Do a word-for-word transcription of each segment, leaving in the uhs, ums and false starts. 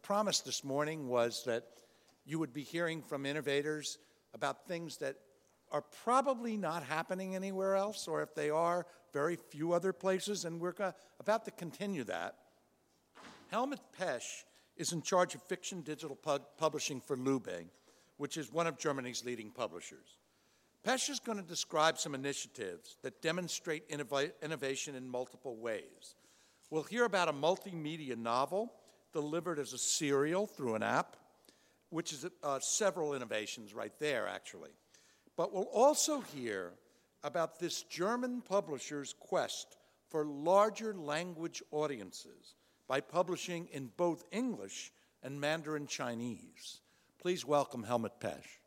promise this morning was that you would be hearing from innovators about things that are probably not happening anywhere else, or if they are, very few other places, and we're go- about to continue that. Helmut Pesch is in charge of fiction digital pub- publishing for Lube, which is one of Germany's leading publishers. Pesch is going to describe some initiatives that demonstrate innov- innovation in multiple ways. We'll hear about a multimedia novel delivered as a serial through an app, which is uh, several innovations right there, actually. But we'll also hear about this German publisher's quest for larger language audiences by publishing in both English and Mandarin Chinese. Please welcome Helmut Pesch.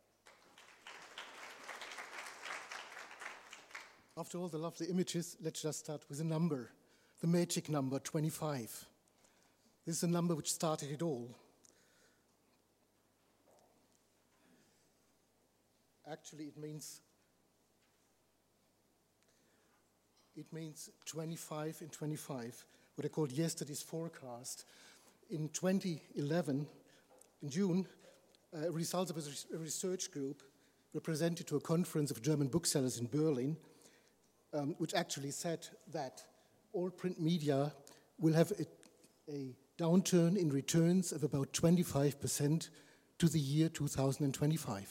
After all the lovely images, let's just start with a number, the magic number twenty-five. This is a number which started it all. Actually, it means it means twenty-five and twenty-five, what I called yesterday's forecast. In twenty eleven, in June, uh, results of a research group were presented to a conference of German booksellers in Berlin, um, which actually said that all print media will have a, a downturn in returns of about twenty-five percent to the year two thousand twenty-five.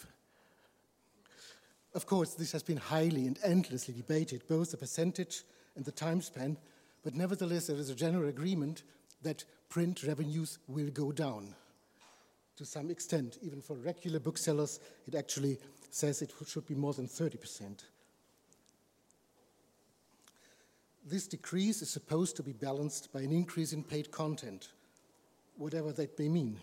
Of course, this has been highly and endlessly debated, both the percentage and the time span, but nevertheless there is a general agreement that print revenues will go down to some extent. Even for regular booksellers, it actually says it should be more than thirty percent. This decrease is supposed to be balanced by an increase in paid content, whatever that may mean.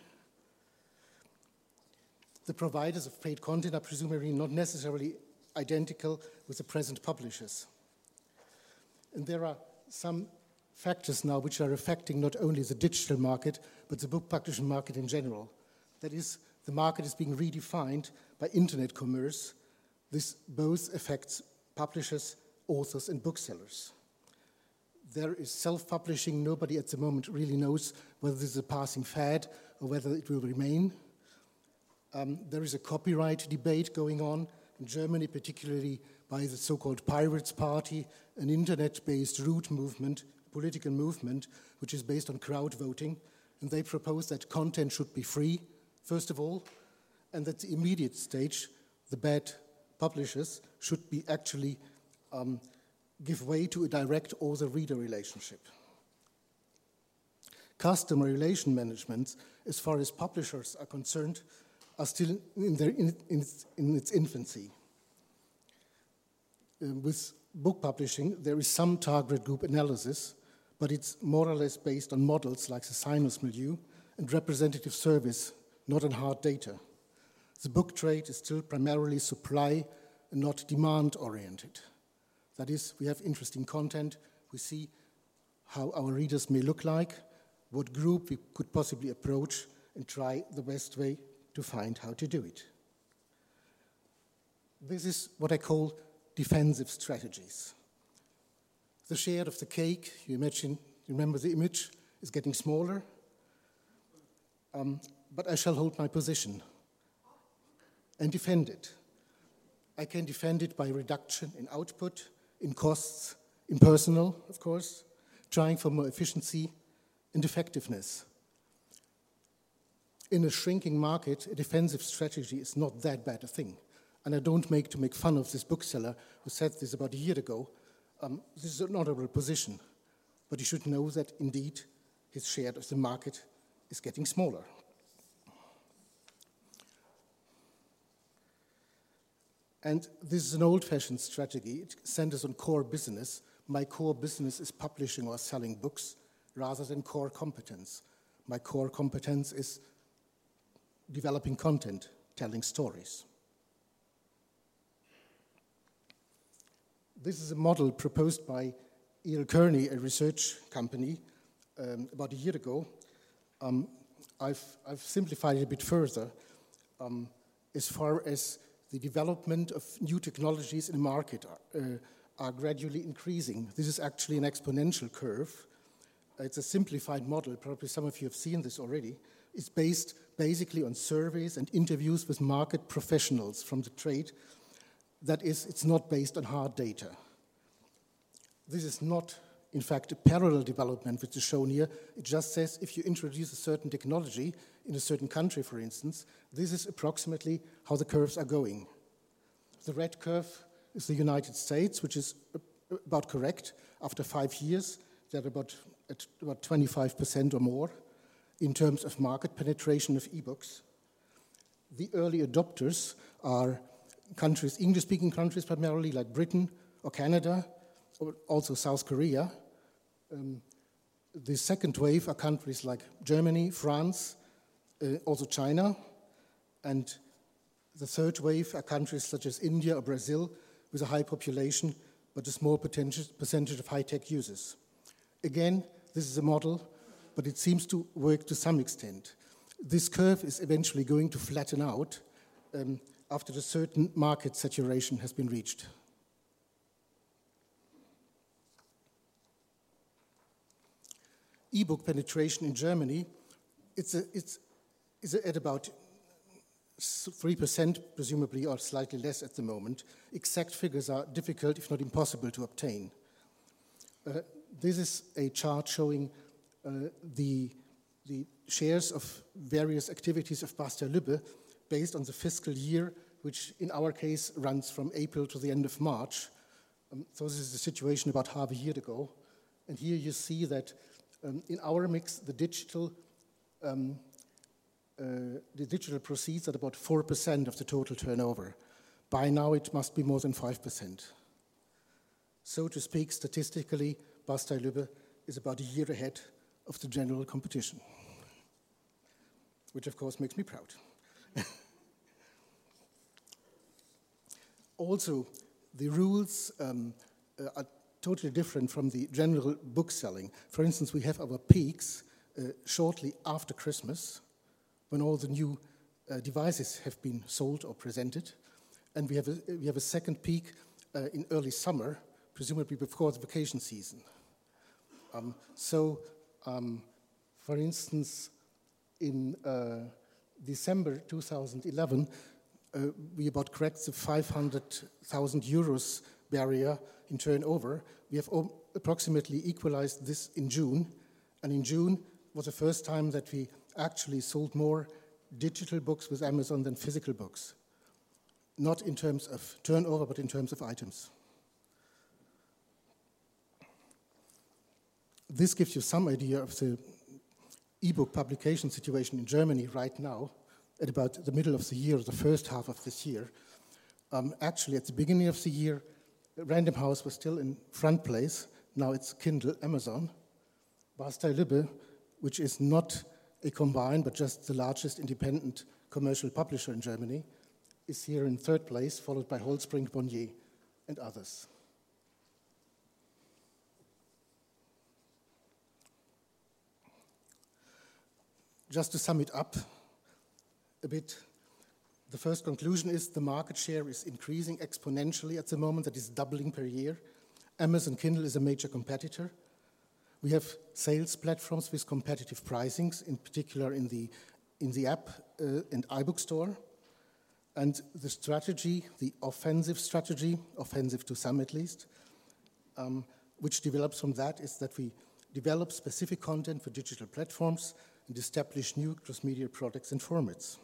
The providers of paid content are presumably not necessarily identical with the present publishers. And there are some factors now which are affecting not only the digital market, but the book publishing market in general. That is, the market is being redefined by internet commerce. This both affects publishers, authors, and booksellers. There is self-publishing. Nobody at the moment really knows whether this is a passing fad or whether it will remain. Um, there is a copyright debate going on in Germany, particularly by the so-called Pirates Party, an internet-based root movement, political movement, which is based on crowd voting. And they propose that content should be free, first of all, and that the immediate stage, the bad publishers, should be actually um, give way to a direct author-reader relationship. Customer relation management, as far as publishers are concerned, are still in, their, in, in, its, in its infancy. Um, with book publishing, there is some target group analysis, but it's more or less based on models like the Simons milieu and representative service, not on hard data. The book trade is still primarily supply and not demand-oriented. That is, we have interesting content, we see how our readers may look like, what group we could possibly approach, and try the best way to find how to do it. This is what I call defensive strategies. The share of the cake, you imagine, you remember the image, is getting smaller, um, but I shall hold my position and defend it. I can defend it by reduction in output, in costs, in personnel, of course, trying for more efficiency and effectiveness. In a shrinking market, a defensive strategy is not that bad a thing. And I don't make to make fun of this bookseller who said this about a year ago. Um, this is an honorable position. But you should know that, indeed, his share of the market is getting smaller. And this is an old-fashioned strategy. It centers on core business. My core business is publishing or selling books rather than core competence. My core competence is developing content, telling stories. This is a model proposed by E L Kearney, a research company, um, about a year ago. Um, I've, I've simplified it a bit further. Um, as far as the development of new technologies in the market are, uh, are gradually increasing. This is actually an exponential curve. It's a simplified model. Probably some of you have seen this already. is based basically on surveys and interviews with market professionals from the trade. That is, it's not based on hard data. This is not, in fact, a parallel development which is shown here. It just says if you introduce a certain technology in a certain country, for instance, this is approximately how the curves are going. The red curve is the United States, which is about correct. After five years, they're about at about twenty-five percent or more in terms of market penetration of e-books. The early adopters are countries, English-speaking countries primarily, like Britain or Canada, or also South Korea. Um, the second wave are countries like Germany, France, uh, also China, and the third wave are countries such as India or Brazil with a high population but a small percentage of high-tech users. Again, this is a model, but it seems to work to some extent. This curve is eventually going to flatten out um, after a certain market saturation has been reached. E-book penetration in Germany, it's, a, it's, it's at about three percent, presumably, or slightly less at the moment. Exact figures are difficult, if not impossible, to obtain. Uh, this is a chart showing uh, the, the shares of various activities of Basler Lübbe based on the fiscal year, which in our case runs from April to the end of March. Um, so this is the situation about half a year ago. And here you see that um, in our mix, the digital um, Uh, the digital proceeds at about four percent of the total turnover. By now, it must be more than five percent. So to speak, statistically, Basler Lübbe is about a year ahead of the general competition, which of course makes me proud. Also, the rules um, uh, are totally different from the general book selling. For instance, we have our peaks uh, shortly after Christmas, when all the new uh, devices have been sold or presented. And we have a, we have a second peak uh, in early summer, presumably before the vacation season. Um, so, um, for instance, in uh, December two thousand eleven, uh, we about cracked the five hundred thousand euros barrier in turnover. We have approximately equalized this in June, and in June was the first time that we actually sold more digital books with Amazon than physical books. Not in terms of turnover, but in terms of items. This gives you some idea of the e-book publication situation in Germany right now, at about the middle of the year, the first half of this year. Um, actually, at the beginning of the year, Random House was still in front place. Now it's Kindle, Amazon. Basler Lübbe, which is not a combined, but just the largest independent commercial publisher in Germany, is here in third place, followed by Holtzbrinck, Bonnier, and others. Just to sum it up a bit, the first conclusion is the market share is increasing exponentially at the moment, that is doubling per year. Amazon Kindle is a major competitor. We have sales platforms with competitive pricings, in particular in the, in the app uh, and iBook store. And the strategy, the offensive strategy, offensive to some at least, um, which develops from that is that we develop specific content for digital platforms and establish new cross-media products and formats.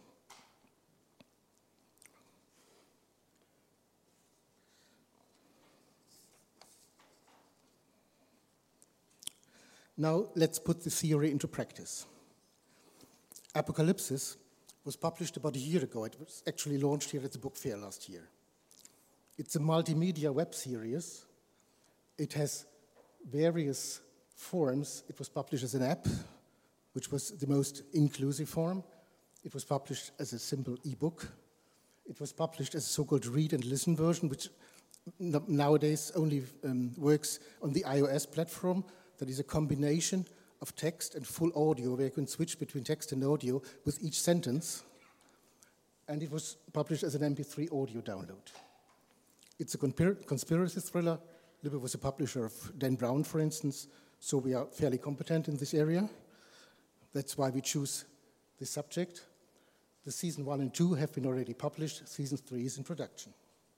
Now, let's put the theory into practice. Apocalypsis was published about a year ago. It was actually launched here at the book fair last year. It's a multimedia web series. It has various forms. It was published as an app, which was the most inclusive form. It was published as a simple e-book. It was published as a so-called read and listen version, which nowadays only um, works on the iOS platform. That is a combination of text and full audio, where you can switch between text and audio with each sentence. And it was published as an M P three audio download. It's a conspiracy thriller. Lübbe was a publisher of Dan Brown, for instance, so we are fairly competent in this area. That's why we choose this subject. The season one and two have been already published. Season three is in production.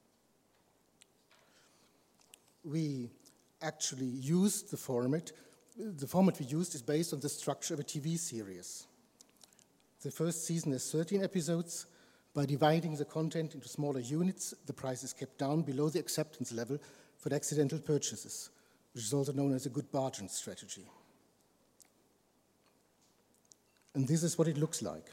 We actually used the format. The format we used is based on the structure of a T V series. The first season has thirteen episodes. By dividing the content into smaller units, the price is kept down below the acceptance level for accidental purchases, which is also known as a good bargain strategy. And this is what it looks like.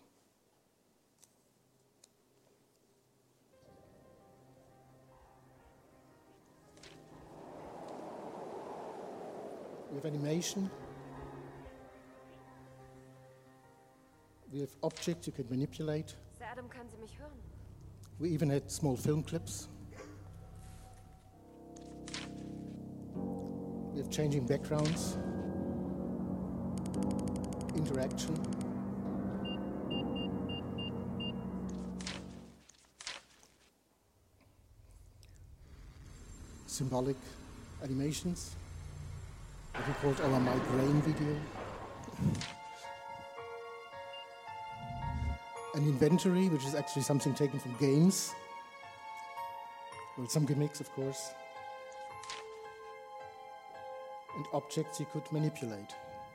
We have animation. We have objects you can manipulate. Sir Adam, können Sie mich hören? We even had small film clips. We have changing backgrounds, interaction. Symbolic animations, what we called our migraine video. An inventory, which is actually something taken from games. Well, some gimmicks, of course. And objects you could manipulate.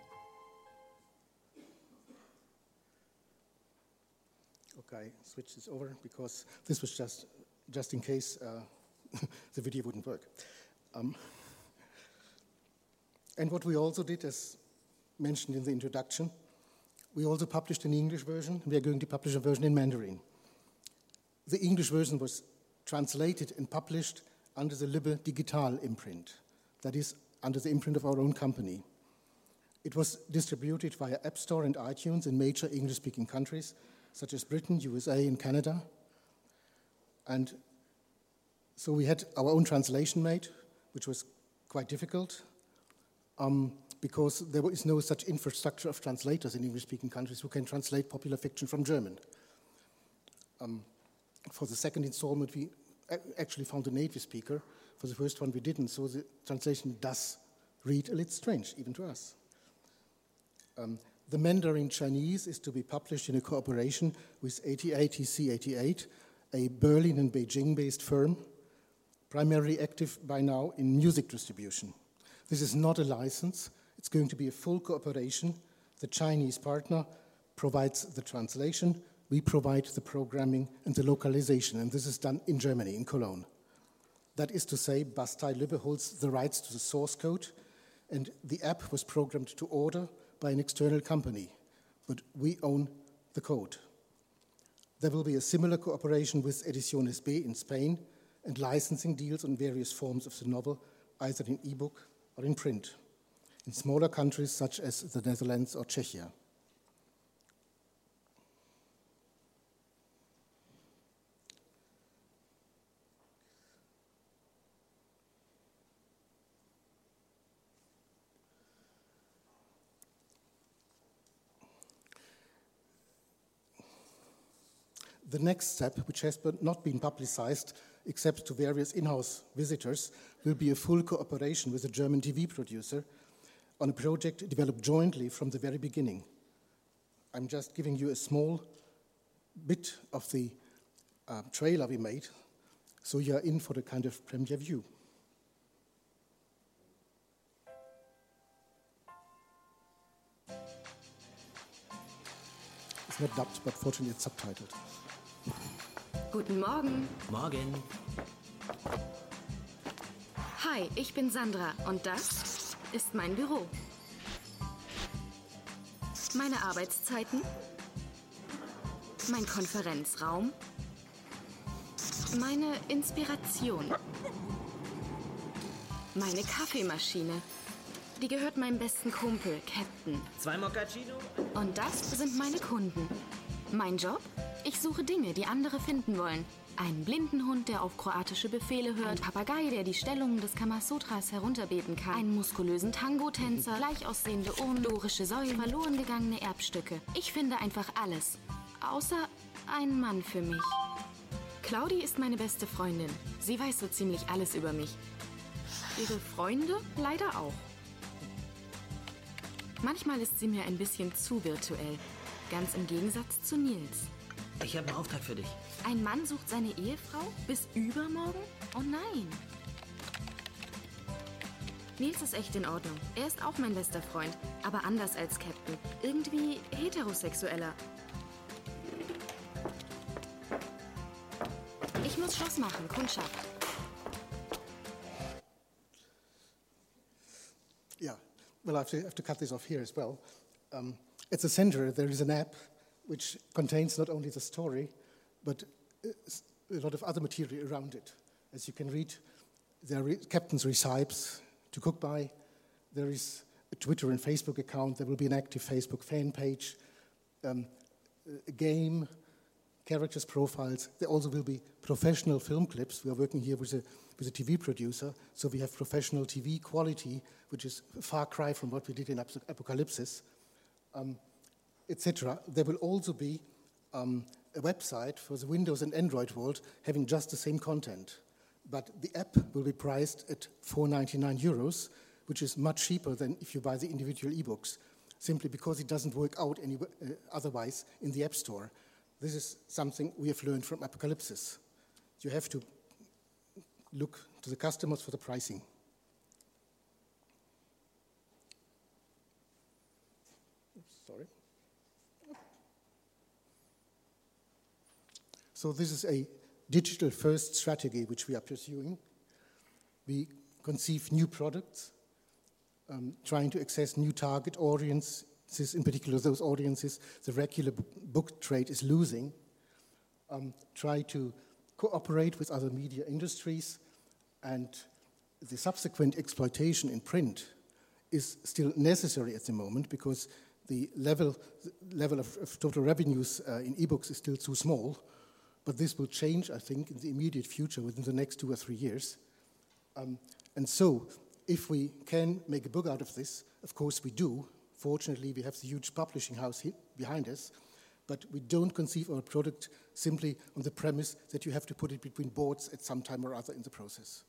Okay, switch this over because this was just, just in case uh, the video wouldn't work. Um, and what we also did, as mentioned in the introduction, we also published an English version. We are going to publish a version in Mandarin. The English version was translated and published under the Libre Digital imprint, that is, under the imprint of our own company. It was distributed via App Store and iTunes in major English-speaking countries, such as Britain, U S A, and Canada. And so we had our own translation made, which was quite difficult. Um, because there is no such infrastructure of translators in English-speaking countries who can translate popular fiction from German. Um, for the second installment, we actually found a native speaker. For the first one, we didn't, so the translation does read a little strange, even to us. Um, the Mandarin Chinese is to be published in a cooperation with A T A T C eighty-eight, a Berlin and Beijing-based firm, primarily active by now in music distribution. This is not a license. It's going to be a full cooperation. The Chinese partner provides the translation, we provide the programming and the localization, and this is done in Germany, in Cologne. That is to say, Bastei Lübbe holds the rights to the source code, and the app was programmed to order by an external company, but we own the code. There will be a similar cooperation with Ediciones B in Spain and licensing deals on various forms of the novel, either in ebook or in print, in smaller countries such as the Netherlands or Czechia. The next step, which has not been publicized except to various in-house visitors, will be a full cooperation with a German T V producer on a project developed jointly from the very beginning. I'm just giving you a small bit of the uh, trailer we made, so you're in for a kind of premiere view. It's not dubbed, but fortunately it's subtitled. Guten Morgen. Morgen. Hi, ich bin Sandra und das ist mein Büro. Meine Arbeitszeiten, mein Konferenzraum, meine Inspiration, meine Kaffeemaschine. Die gehört meinem besten Kumpel, Captain. Zwei Mochaccino? Und das sind meine Kunden. Mein Job? Ich suche Dinge, die andere finden wollen. Einen blinden Hund, der auf kroatische Befehle hört. Ein Papagei, der die Stellungen des Kamasutras herunterbeten kann. Einen muskulösen Tango-Tänzer. Gleich aussehende Urnen. Dorische Säulen. Verloren gegangene Erbstücke. Ich finde einfach alles. Außer einen Mann für mich. Claudi ist meine beste Freundin. Sie weiß so ziemlich alles über mich. Ihre Freunde leider auch. Manchmal ist sie mir ein bisschen zu virtuell. Ganz im Gegensatz zu Nils. Ich habe einen Auftrag für dich. Ein Mann sucht seine Ehefrau? Bis übermorgen? Oh nein. Nils ist echt in Ordnung. Er ist auch mein bester Freund. Aber anders als Captain. Irgendwie heterosexueller. Ich muss Schluss machen, Kundschaft. Yeah, well, I have to, have to cut this off here as well. Um, at the center, there is an app which contains not only the story, but a lot of other material around it. As you can read, there are captain's recipes to cook by. There is a Twitter and Facebook account. There will be an active Facebook fan page, um, a game, characters' profiles. There also will be professional film clips. We are working here with a, with a T V producer, so we have professional T V quality, which is a far cry from what we did in Apocalypsis, um, et cetera. There will also be um, a website for the Windows and Android world having just the same content. But the app will be priced at four ninety-nine euros, which is much cheaper than if you buy the individual ebooks, simply because it doesn't work out any, uh, otherwise in the App Store. This is something we have learned from Apocalypsis. You have to look to the customers for the pricing. Oops, sorry. So this is a digital-first strategy which we are pursuing. We conceive new products, um, trying to access new target audiences, in particular those audiences the regular book trade is losing, um, try to cooperate with other media industries, and the subsequent exploitation in print is still necessary at the moment because the level, the level of, of total revenues uh, in ebooks is still too small, but this will change, I think, in the immediate future within the next two or three years. Um, and so, if we can make a book out of this, of course we do. Fortunately, we have the huge publishing house behind us, but we don't conceive our product simply on the premise that you have to put it between boards at some time or other in the process.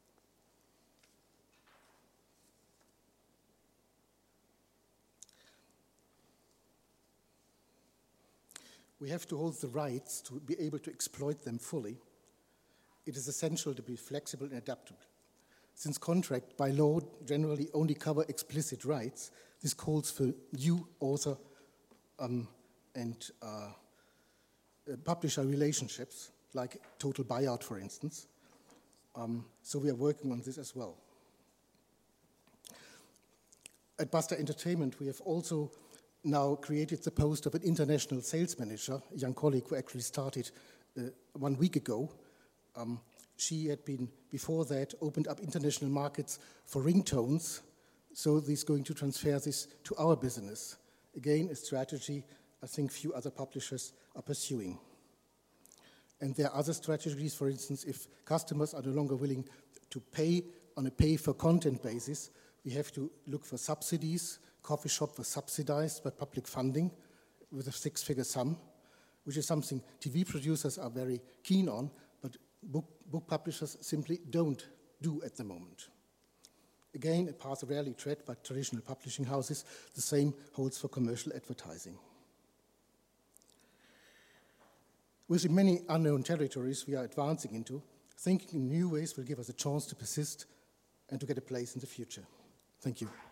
We have to hold the rights to be able to exploit them fully. It is essential to be flexible and adaptable. Since contract by law generally only cover explicit rights, this calls for new author um, and uh, uh, publisher relationships, like total buyout, for instance. Um, so we are working on this as well. At Basta Entertainment, we have also now created the post of an international sales manager, a young colleague who actually started uh, one week ago. Um, she had been, before that, opened up international markets for ringtones, so this is going to transfer this to our business. Again, a strategy I think few other publishers are pursuing. And there are other strategies, for instance, if customers are no longer willing to pay on a pay-for-content basis, we have to look for subsidies. Coffee shop was subsidized by public funding with a six-figure sum, which is something T V producers are very keen on, but book, book publishers simply don't do at the moment. Again, a path rarely tread by traditional publishing houses. The same holds for commercial advertising. With the many unknown territories we are advancing into, thinking in new ways will give us a chance to persist and to get a place in the future. Thank you.